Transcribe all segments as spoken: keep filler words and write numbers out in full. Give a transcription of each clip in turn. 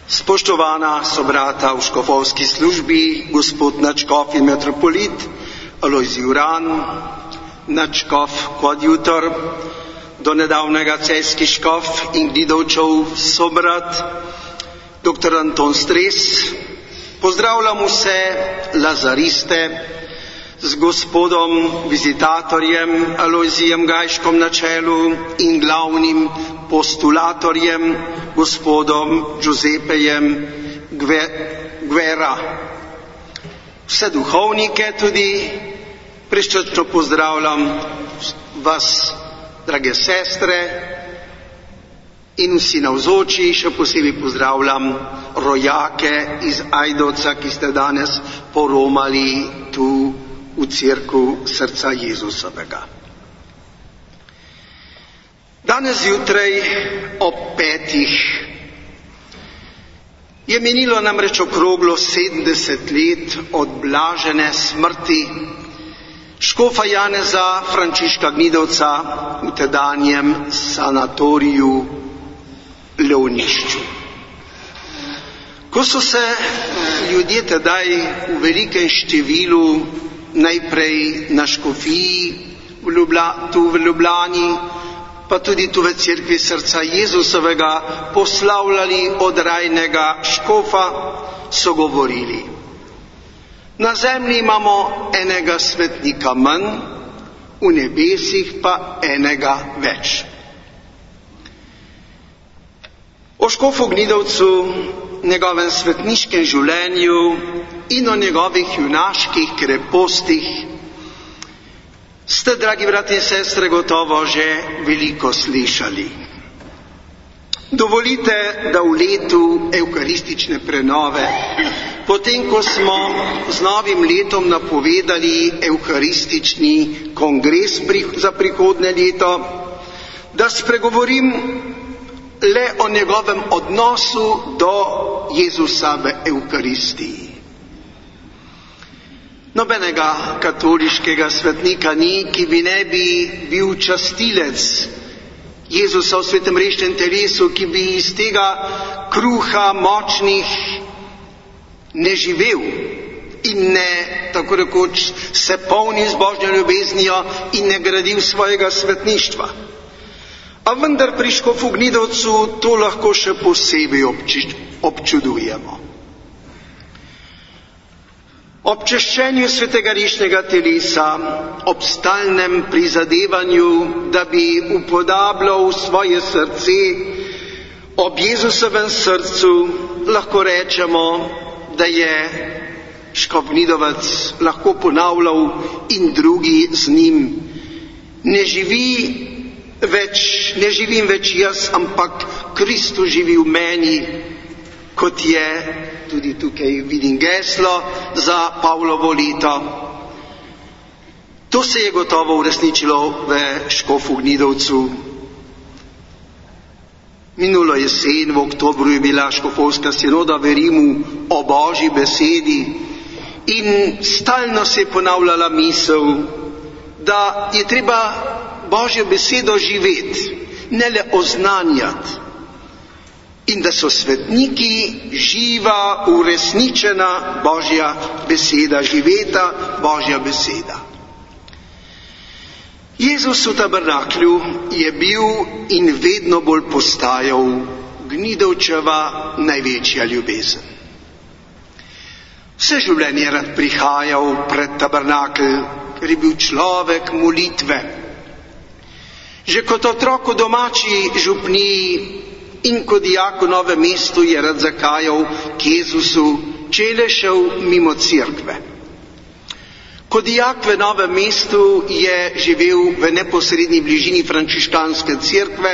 Spoštovana sobrata v škofovski službi, gospod nadškof in metropolit Alojzij Uran, nadškof Koadjutor, do nedavnega celjski škof in Gnidovčev sobrat, doktor Anton Stres, pozdravljam vse lazariste z gospodom vizitatorjem Alojzijem Gajškom na čelu in glavnim postulatorjem gospodom Giuseppejem Guerra. Vse duhovnike tudi prisrčno pozdravljam vas, drage sestre, in vsi navzoči, še posebej pozdravljam rojake iz Ajdovca, ki ste danes poromali tu v cerkev srca Jezusovega. Danes zjutraj ob petih je minilo namreč okroglo sedemdeset let od blažene smrti škofa Janeza Frančiška Gnidovca v tedanjem sanatoriju Leonišču. Ko so se ljudje tedaj v velikem številu najprej na škofiji v Ljubla, tu v Ljubljani, pa tudi tu v cerkvi srca Jezusovega poslavljali od rajnega škofa, so govorili: na zemlji imamo enega svetnika manj, v nebesih pa enega več. O škofu Gnidovcu, njegovem svetniškem življenju in o njegovih junaških krepostih ste, dragi bratje in sestre, gotovo že veliko slišali. Dovolite, da v letu evkaristične prenove, potem ko smo z novim letom napovedali evkaristični kongres za prihodnje leto, da spregovorim le o njegovem odnosu do Jezusa v evkaristiji. Nobenega katoliškega svetnika ni, ki bi ne bi bil častilec Jezusa v svetem rešnem telesu, ki bi iz tega kruha močnih ne živel in ne, tako rekoč, se polnil z božjo ljubeznijo in ne gradil svojega svetništva. A vendar pri škofu Gnidovcu to lahko še posebej občudujemo. Ob češčenju svetega rešnega telesa, ob stalnem prizadevanju, da bi upodabljal svoje srce ob Jezusovem srcu, lahko rečemo, da je škof Gnidovec lahko ponavljal in drugi z njim: ne živi več, ne živim več jaz, ampak Kristus živi v meni, kot je, tudi tukaj vidim geslo za Pavlovo leto. To se je gotovo uresničilo v škofu Gnidovcu. Minulo jesen, v oktobru, je bila škofovska sinoda v Rimu o Božji besedi in stalno se je ponavljala misel, da je treba Božjo besedo živeti, ne le oznanjati, in da so svetniki živa, uresničena Božja beseda, živeta Božja beseda. Jezus v tabernaklju je bil in vedno bolj postajal Gnidovčeva največja ljubezen. Vse življenje je rad prihajal pred tabernakelj, ker je bil človek molitve. Že kot otrok v domači župniji in kot dijak v Novem mestu je rad zakajal k Jezusu, če je le šel mimo cerkve. Kot dijak v Novem mestu je živel v neposredni bližini frančiškanske cerkve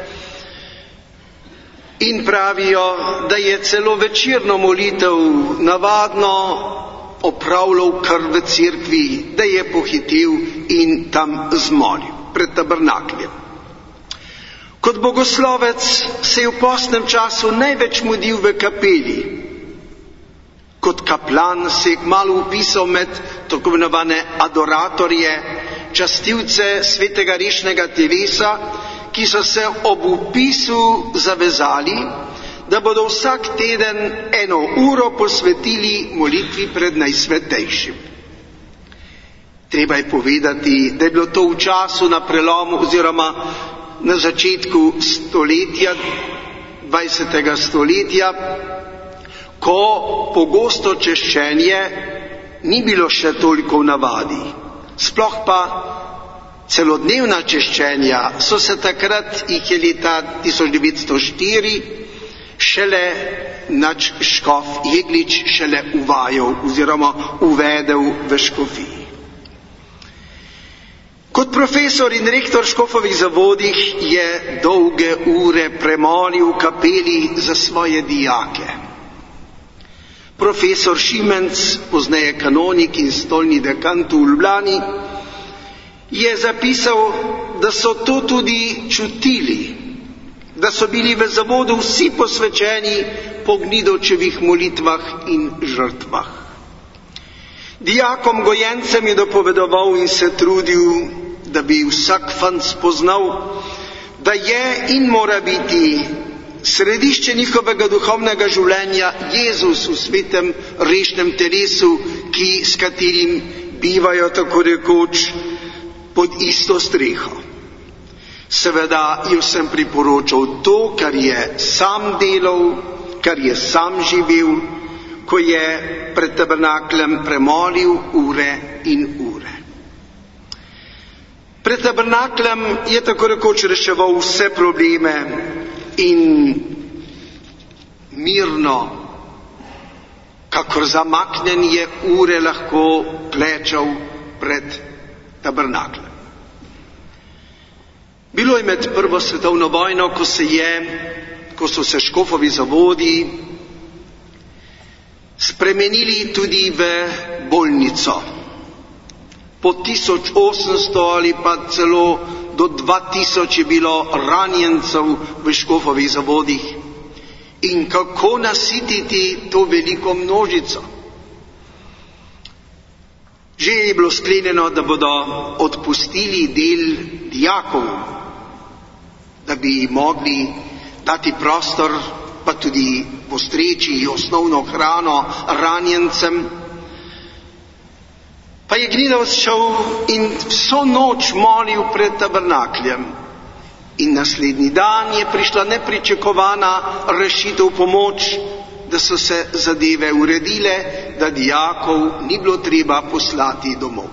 in pravijo, da je celo večerno molitev navadno opravljal kar v cerkvi, da je pohitel in tam zmolil pred tabernakljem. Kot bogoslovec se je v postnem času največ mudil v kapeli. Kot kaplan se je kmalu vpisal med tako imenovane adoratorje, častilce svetega rešnega telesa, ki so se ob vpisu zavezali, da bodo vsak teden eno uro posvetili molitvi pred Najsvetejšim. Treba je povedati, da je bilo to v času na prelomu oziroma na začetku stoletja, dvajsetega stoletja, ko pogosto češčenje ni bilo še toliko v navadi. Sploh pa celodnevna češčenja so se takrat, jih je leta tisoč devetsto štiri, šele nač škof Jeglič šele uvajal oziroma uvedel v škofiji. Kot profesor in rektor v škofovih zavodih je dolge ure premolil v kapeli za svoje dijake. Profesor Šimenc, pozneje kanonik in stolni dekan tu v Ljubljani, je zapisal, da so to tudi čutili, da so bili v zavodu vsi posvečeni po Gnidovčevih molitvah in žrtvah. Dijakom gojencem je dopovedoval in se trudil, da bi vsak fant spoznal, da je in mora biti središče njihovega duhovnega življenja Jezus v svetem rešnem telesu, ki, s katerim bivajo tako rekoč pod isto streho. Seveda je vsem priporočal to, kar je sam delal, kar je sam živel, ko je pred tabernaklem premolil ure in ure. Pred tabernaklem je tako rekoč reševal vse probleme in mirno, kakor zamaknjen je ure lahko klečal pred tabernaklem. Bilo je med prvo svetovno vojno, ko se je, ko so se škofovi zavodi spremenili tudi v bolnico. Po tisoč osemsto ali pa celo do dva tisoč je bilo ranjencev v škofovih zavodih. In kako nasititi to veliko množico? Že je bilo sklenjeno, da bodo odpustili del dijakov, da bi mogli dati prostor, pa tudi postreči osnovno hrano ranjencem. Pa je Gnidovec šel in vso noč molil pred tabernakljem. In naslednji dan je prišla nepričakovana rešitev, pomoč, da so se zadeve uredile, da dijakov ni bilo treba poslati domov.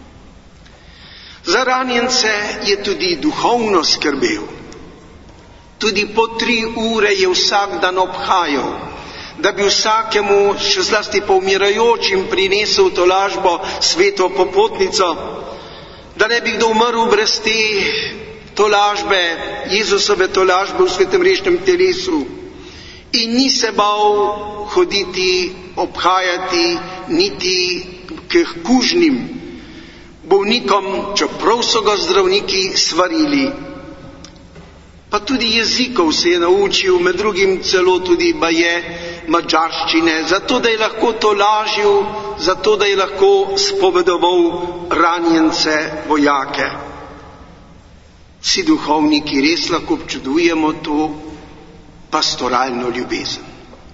Za ranjence je tudi duhovno skrbel. Tudi po tri ure je vsak dan obhajal, da bi vsakemu, še zlasti pa umirajočim, prinesel tolažbo, sveto popotnico, da ne bi kdo umrl brez te tolažbe, Jezusove tolažbe v svetem rešnem telesu. In ni se bal hoditi, obhajati niti k kužnim bolnikom, čeprav so ga zdravniki svarili. Pa tudi jezikov se je naučil, med drugim celo tudi baje madžarščine, zato da je lahko tolažil, zato da je lahko spovedoval ranjence, vojake. Vsi duhovniki res lahko občudujemo to pastoralno ljubezen.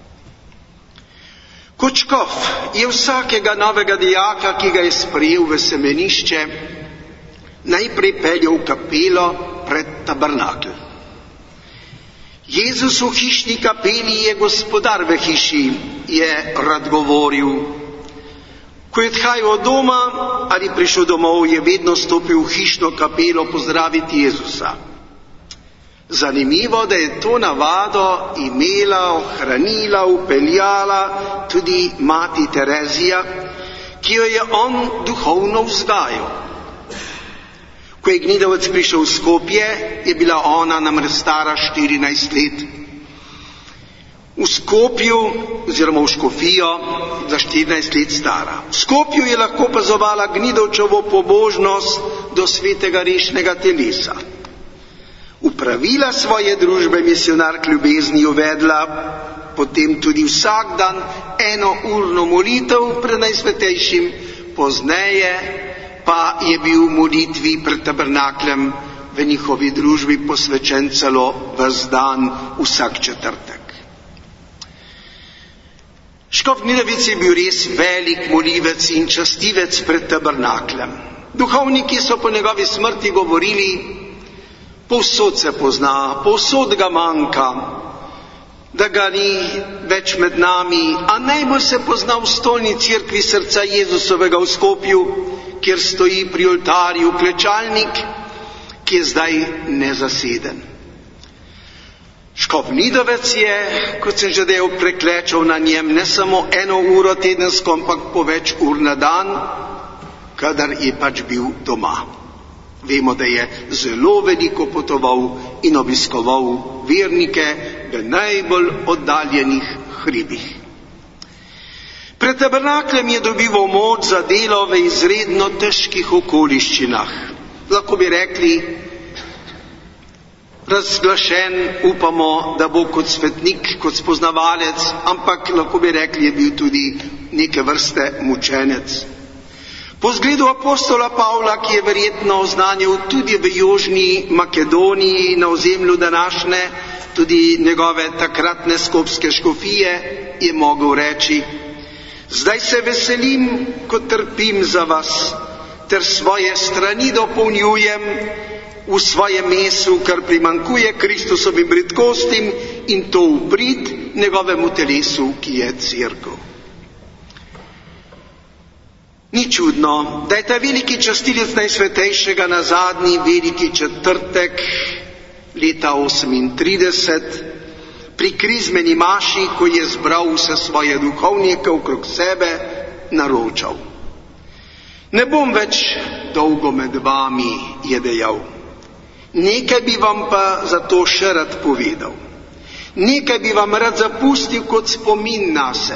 Kot škof je vsakega novega dijaka, ki ga je sprejel v semenišče, najprej peljal v kapelo pred tabernakel. Jezus v hišni kapeli je gospodar v hiši, je rad govoril. Ko je odhajal od doma ali prišel domov, je vedno stopil v hišno kapelo pozdraviti Jezusa. Zanimivo, da je to navado imela, ohranila, upeljala tudi mati Terezija, ki jo je on duhovno vzgajal. Ko je Gnidovec prišel v Skopje, je bila ona namreč stara štirinajst let. V Skopju, oziroma v škofijo, za štirinajst let stara. V Skopju je lahko opazovala Gnidovčevo pobožnost do svetega rešnega telesa. Upravila svoje družbe misionark ljubezni, uvedla potem tudi vsak dan eno urno molitev pred Najsvetejšim, pozneje pa je bil molitvi pred tabernaklem v njihovi družbi posvečen celo ves dan vsak četrtek. Škof Gnidovec je bil res velik molivec in častivec pred tabernaklem. Duhovniki so po njegovi smrti govorili, povsod se pozna, povsod ga manjka, da ga ni več med nami, a najbolj se pozna v stolni cerkvi srca Jezusovega v Skopju, kjer stoji pri oltarju klečalnik, ki je zdaj nezaseden. Škof Gnidovec je, kot sem že del, preklečal na njem ne samo eno uro tedensko, ampak po več ur na dan, kadar je pač bil doma. Vemo, da je zelo veliko potoval in obiskoval vernike v najbolj oddaljenih hribih. Pred tabernaklem je dobival moč za delo v izredno težkih okoliščinah. Lahko bi rekli, razglašen, upamo, da bo kot svetnik, kot spoznavalec, ampak lahko bi rekli, je bil tudi neke vrste mučenec. Po zgledu apostola Pavla, ki je verjetno oznanil tudi v Južni Makedoniji, na ozemlju današnje, tudi njegove takratne skopske škofije, je mogel reči: zdaj se veselim, ko trpim za vas, ter svoje strani dopolnjujem v svojem mesu, kar primankuje Kristusovim bridkostim, in to v prid njegovemu telesu, ki je cerkev. Ni čudno, da je ta veliki častilec Najsvetejšega na zadnji veliki četrtek leta osemintrideset pri krizmeni maši, ko je zbral vse svoje duhovnike okrog sebe, naročal: ne bom več dolgo med vami, je dejal. Nekaj bi vam pa zato še rad povedal. Nekaj bi vam rad zapustil kot spomin nase.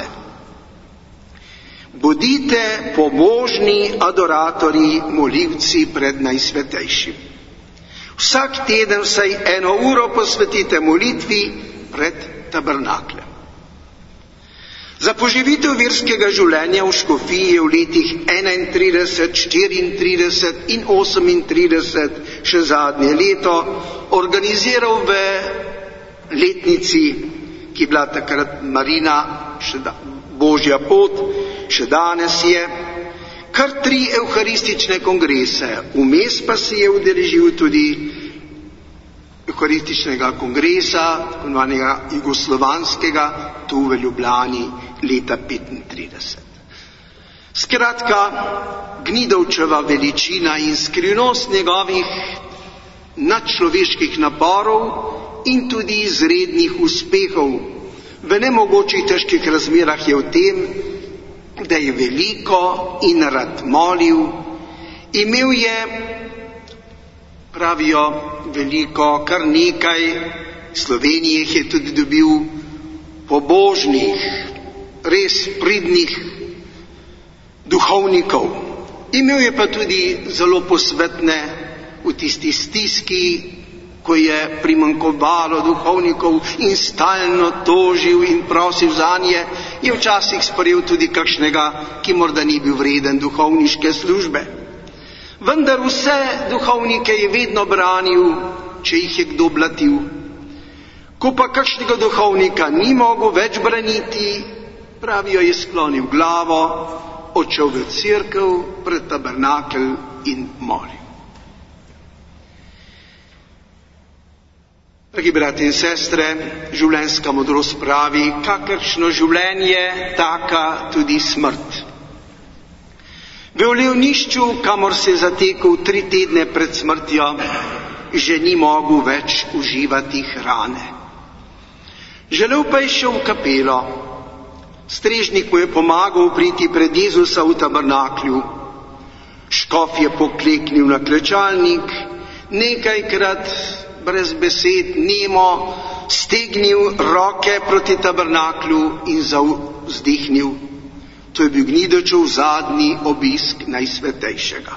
Bodite pobožni adoratorji, molivci pred Najsvetejšim. Vsak teden vsaj eno uro posvetite molitvi pred tabernaklem. Za poživitev verskega življenja v škofiji v letih enaintrideset, štiriintrideset in osemintrideset, še zadnje leto, organiziral v letnici, ki je bila takrat Marina, še da, Božja pot, še danes je, kar tri evharistične kongrese. Vmes pa se je udeležil tudi evharističnega kongresa, tako imenovanega jugoslovanskega, tu v Ljubljani leta petintrideset. Skratka, Gnidovčeva veličina in skrivnost njegovih nadčloveških naporov in tudi izrednih uspehov v nemogočih težkih razmerah je v tem, da je veliko in rad molil. Imel je, pravijo, veliko, kar nekaj, Slovenije je tudi dobil pobožnih, res pridnih duhovnikov. Imel je pa tudi zelo posvetne v tisti stiski, ko je primanjkovalo duhovnikov in stalno tožil in prosil zanje, je včasih sprejel tudi kakšnega, ki morda ni bil vreden duhovniške službe. Vendar vse duhovnike je vedno branil, če jih je kdo blatil. Ko pa kakšnega duhovnika ni mogel več braniti, pravijo, je sklonil glavo, odšel v cerkev pred tabernakel in molil. Dragi brati in sestre, življenjska modrost pravi, kakršno življenje, taka tudi smrt. V olevnišču, kamor se je zatekel tri tedne pred smrtjo, že ni mogel več uživati hrane. Želel pa je šel v kapelo. Strežnik mu je pomagal priti pred Jezusa v tabernaklju. Škof je pokleknil na klečalnik, nekajkrat brez besed, nemo, stegnil roke proti tabernaklju in zavzdihnil. To je bil Gnidovčev zadnji obisk Najsvetejšega.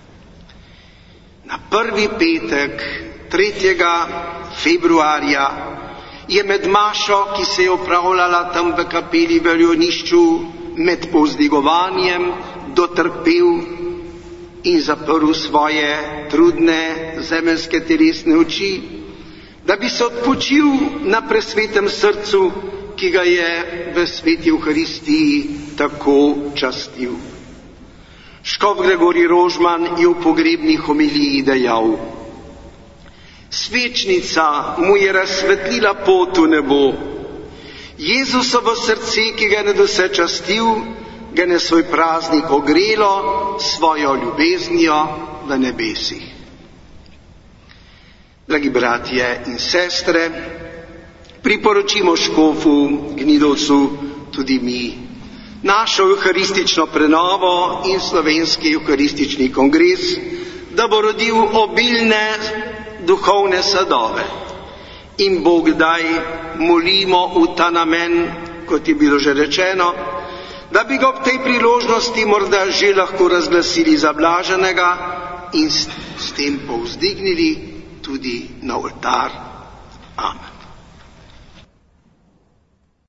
Na prvi petek, tretjega februarja, je med mašo, ki se je opravljala tam v kapeli v olevnišču, med povzdigovanjem dotrpel in zaprl svoje trudne zemeljske telesne oči, da bi se odpočil na presvetem srcu, ki ga je v sveti Evharistiji tako častil. Škof Gregorij Rožman je v pogrebni homiliji dejal: svečnica mu je razsvetlila pot v nebo. Jezusovo srce, ki ga je nadvse častil, ga je na svoj praznik ogrelo svojo ljubeznijo v nebesih. Dragi bratje in sestre, priporočimo škofu Gnidovcu tudi mi našo evharistično prenovo in slovenski evharistični kongres, da bo rodil obilne duhovne sadove. In Bog daj molimo v ta namen, kot je bilo že rečeno, da bi ga ob tej priložnosti morda že lahko razglasili za blaženega in s, s tem povzdignili tudi na oltar. Amen.